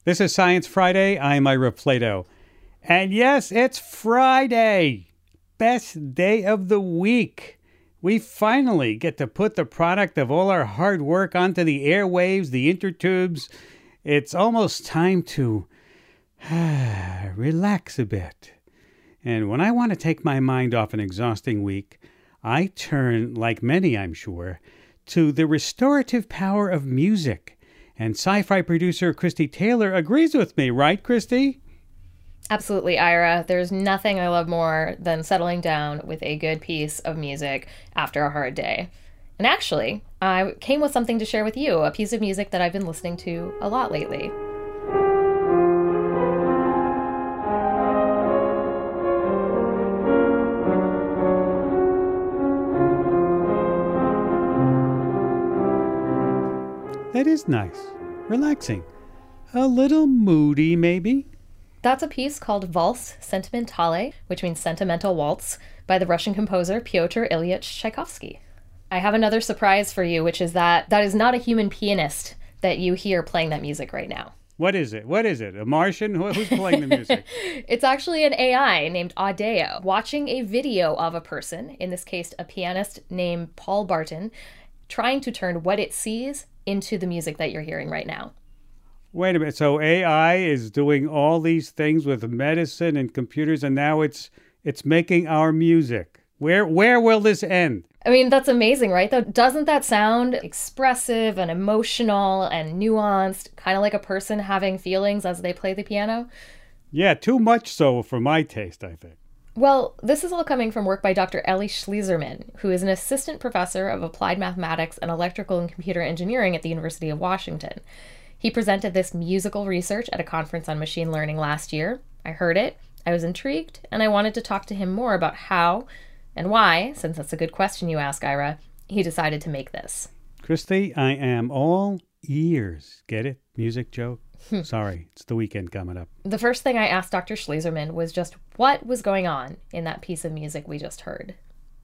This is Science Friday. I'm Ira Plato. And yes, it's Friday. Best day of the week. We finally get to put the product of all our hard work onto the airwaves, the intertubes. It's almost time to relax a bit. And when I want to take my mind off an exhausting week, I turn, like many I'm sure, to the restorative power of music. And sci-fi producer Christy Taylor agrees with me, right, Christy? Absolutely, Ira. There's nothing I love more than settling down with a good piece of music after a hard day. And actually, I came with something to share with you, a piece of music that I've been listening to a lot lately. That is nice. Relaxing. A little moody, maybe? That's a piece called Valse Sentimentale, which means sentimental waltz, by the Russian composer Pyotr Ilyich Tchaikovsky. I have another surprise for you, which is that is not a human pianist that you hear playing that music right now. What is it? What is it? A Martian? Who's playing the music? It's actually an AI named Audeo watching a video of a person, in this case a pianist named Paul Barton, trying to turn what it sees into the music that you're hearing right now. Wait a minute. So AI is doing all these things with medicine and computers, and now it's making our music. Where will this end? I mean, that's amazing, right? Though, doesn't that sound expressive and emotional and nuanced, kind of like a person having feelings as they play the piano? Yeah, too much so for my taste, I think. Well, this is all coming from work by Dr. Ellie Schlieserman, who is an assistant professor of applied mathematics and electrical and computer engineering at the University of Washington. He presented this musical research at a conference on machine learning last year. I heard it, I was intrigued, and I wanted to talk to him more about how and why, since that's a good question you ask, Ira, he decided to make this. Christy, I am all ears. Get it? Music joke? Sorry, it's the weekend coming up. The first thing I asked Dr. Schlieserman was just what was going on in that piece of music we just heard.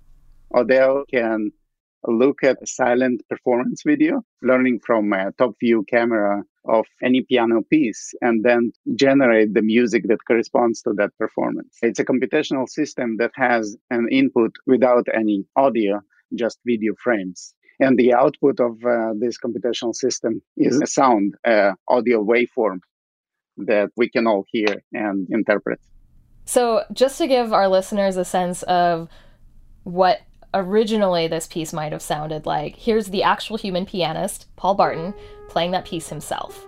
Audeo can look at a silent performance video, learning from a top view camera of any piano piece, and then generate the music that corresponds to that performance. It's a computational system that has an input without any audio, just video frames. And the output of this computational system is a sound, audio waveform that we can all hear and interpret. So just to give our listeners a sense of what originally this piece might have sounded like, here's the actual human pianist, Paul Barton, playing that piece himself.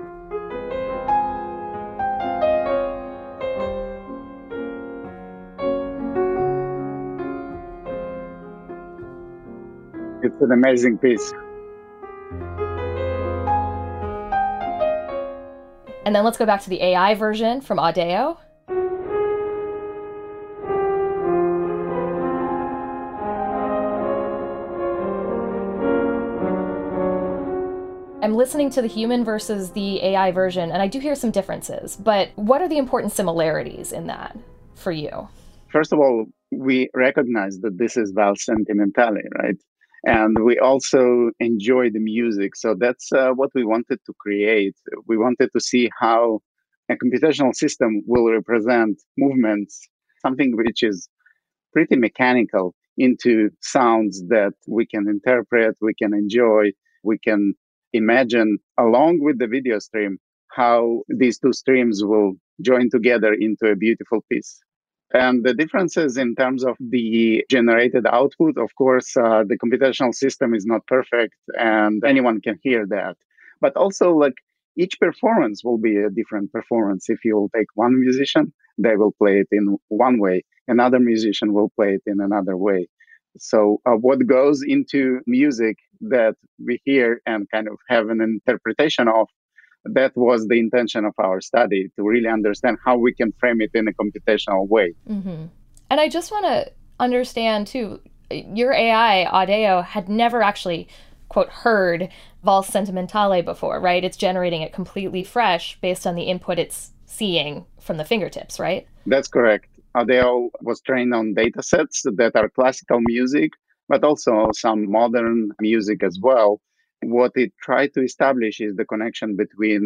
It's an amazing piece. And then let's go back to the AI version from Audeo. I'm listening to the human versus the AI version, and I do hear some differences, but what are the important similarities in that for you? First of all, we recognize that this is Valse Sentimentale, right? And we also enjoy the music. So that's what we wanted to create. We wanted to see how a computational system will represent movements, something which is pretty mechanical, into sounds that we can interpret, we can enjoy, we can imagine, along with the video stream, how these two streams will join together into a beautiful piece. And the differences in terms of the generated output, of course, the computational system is not perfect and anyone can hear that. But also, like, each performance will be a different performance. If you take one musician, they will play it in one way. Another musician will play it in another way. So what goes into music that we hear and kind of have an interpretation of, that was the intention of our study, to really understand how we can frame it in a computational way. Mm-hmm. And I just want to understand, too, your AI, Audeo, had never actually, quote, heard Valse Sentimentale before, right? It's generating it completely fresh based on the input it's seeing from the fingertips, right? That's correct. Audeo was trained on data sets that are classical music, but also some modern music as well. What it tried to establish is the connection between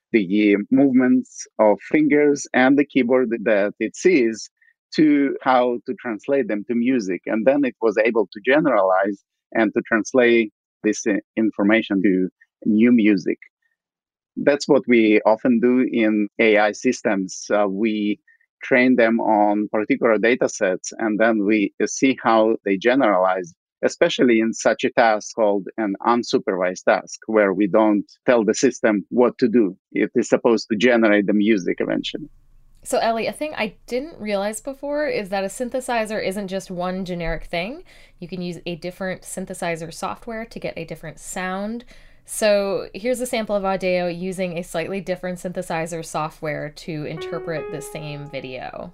the movements of fingers and the keyboard that it sees to how to translate them to music. And then it was able to generalize and to translate this information to new music. That's what we often do in AI systems. We train them on particular data sets, and then we see how they generalize, especially in such a task called an unsupervised task, where we don't tell the system what to do. It is supposed to generate the music eventually. So, Ellie, a thing I didn't realize before is that a synthesizer isn't just one generic thing. You can use a different synthesizer software to get a different sound. So, here's a sample of Audio using a slightly different synthesizer software to interpret the same video.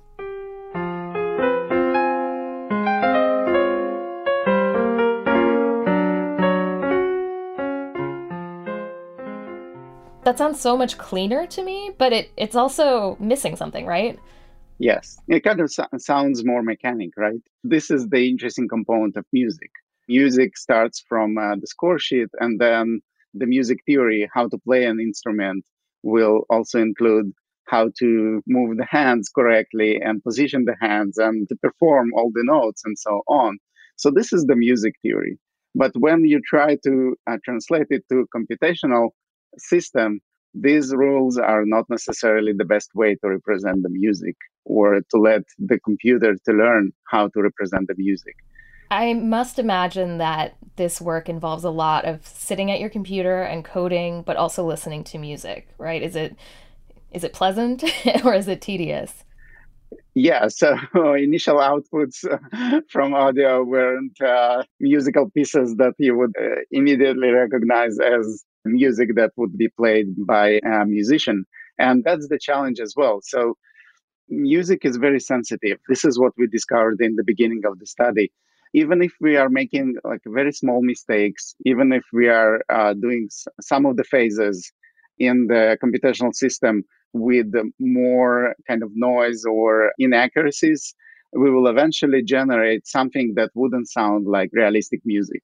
That sounds so much cleaner to me, but it's also missing something, right? Yes, it kind of sounds more mechanic, right? This is the interesting component of music. Music starts from the score sheet, and then the music theory, how to play an instrument, will also include how to move the hands correctly and position the hands and to perform all the notes and so on. So, this is the music theory. But when you try to translate it to a computational system, these rules are not necessarily the best way to represent the music or to let the computer to learn how to represent the music. I must imagine that this work involves a lot of sitting at your computer and coding, but also listening to music, right? Is it pleasant or is it tedious? Yeah, so initial outputs from audio weren't musical pieces that you would immediately recognize as music that would be played by a musician. And that's the challenge as well. So music is very sensitive. This is what we discovered in the beginning of the study. Even if we are making like very small mistakes, even if we are doing some of the phases in the computational system with more kind of noise or inaccuracies, we will eventually generate something that wouldn't sound like realistic music.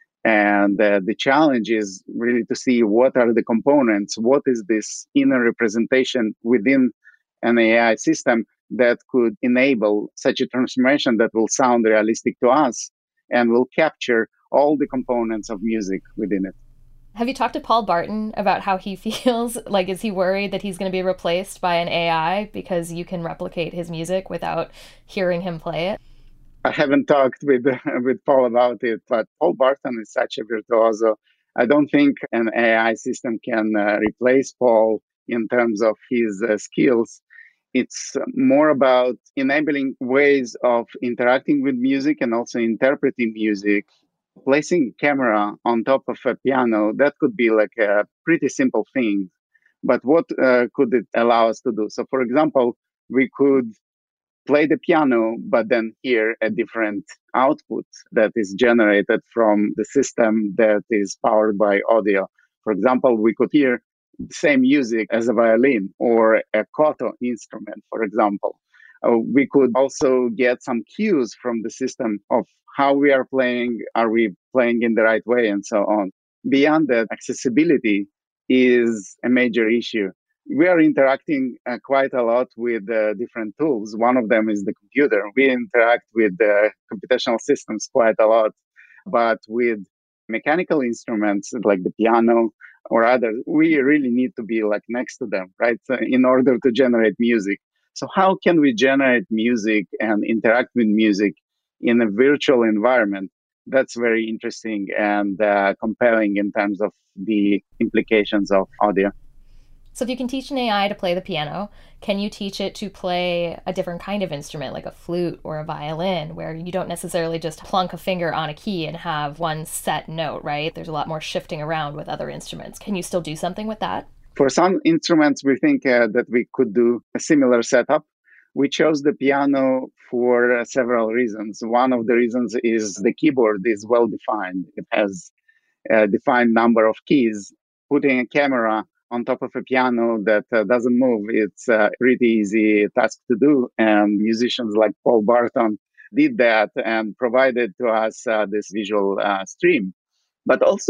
And the challenge is really to see what are the components, what is this inner representation within an AI system that could enable such a transformation that will sound realistic to us and will capture all the components of music within it. Have you talked to Paul Barton about how he feels? Like, is he worried that he's going to be replaced by an AI because you can replicate his music without hearing him play it? I haven't talked with with Paul about it, but Paul Barton is such a virtuoso. I don't think an AI system can replace Paul in terms of his skills. It's more about enabling ways of interacting with music and also interpreting music. Placing a camera on top of a piano, that could be like a pretty simple thing. But what could it allow us to do? So, for example, we could play the piano, but then hear a different output that is generated from the system that is powered by audio. For example, we could hear the same music as a violin or a koto instrument, for example. We could also get some cues from the system of how we are we playing in the right way, and so on. Beyond that, accessibility is a major issue. We are interacting quite a lot with different tools. One of them is the computer. We interact with computational systems quite a lot, but with mechanical instruments like the piano or others, we really need to be like next to them, right? So in order to generate music. So how can we generate music and interact with music in a virtual environment? That's very interesting and compelling in terms of the implications of audio. So, if you can teach an AI to play the piano, can you teach it to play a different kind of instrument, like a flute or a violin, where you don't necessarily just plunk a finger on a key and have one set note, right? There's a lot more shifting around with other instruments. Can you still do something with that? For some instruments, we think that we could do a similar setup. We chose the piano for several reasons. One of the reasons is the keyboard is well defined. It has a defined number of keys. Putting a camera on top of a piano that doesn't move, it's a pretty easy task to do. And musicians like Paul Barton did that and provided to us this visual stream. But also,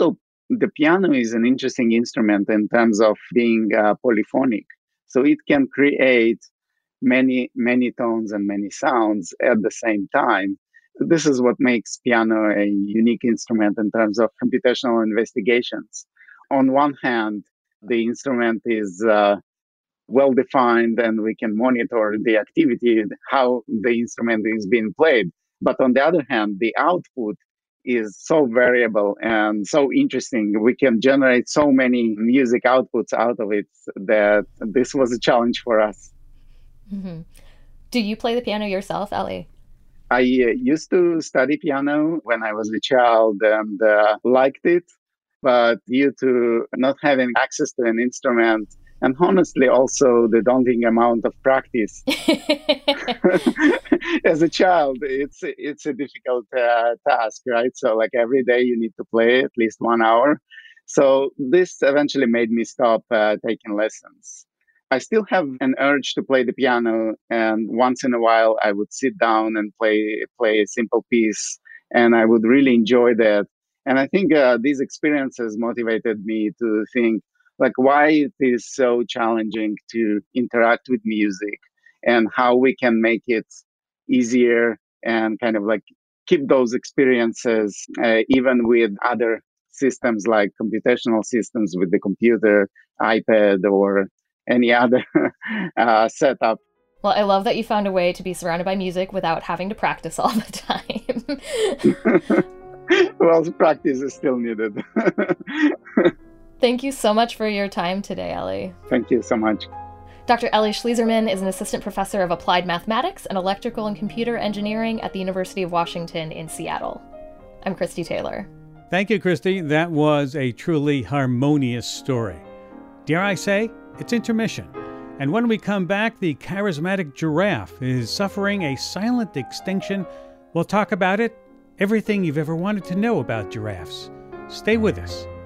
the piano is an interesting instrument in terms of being polyphonic. So it can create many tones and many sounds at the same time. This is what makes piano a unique instrument in terms of computational investigations. On one hand, the instrument is well defined and we can monitor the activity, how the instrument is being played. But on the other hand, the output is so variable and so interesting. We can generate so many music outputs out of it that this was a challenge for us. Mm-hmm. Do you play the piano yourself, Ellie? I used to study piano when I was a child and liked it, but due to not having access to an instrument and honestly also the daunting amount of practice as a child, it's a difficult task, right? So like every day you need to play at least 1 hour. So this eventually made me stop taking lessons. I still have an urge to play the piano, and once in a while I would sit down and play a simple piece, and I would really enjoy that. And I think these experiences motivated me to think like why it is so challenging to interact with music, and how we can make it easier and kind of like keep those experiences even with other systems like computational systems with the computer, iPad, or any other setup. Well, I love that you found a way to be surrounded by music without having to practice all the time. Well, practice is still needed. Thank you so much for your time today, Ellie. Thank you so much. Dr. Ellie Schleizerman is an assistant professor of applied mathematics and electrical and computer engineering at the University of Washington in Seattle. I'm Christy Taylor. Thank you, Christy. That was a truly harmonious story. Dare I say, it's intermission. And when we come back, the charismatic giraffe is suffering a silent extinction. We'll talk about it, everything you've ever wanted to know about giraffes. Stay with us.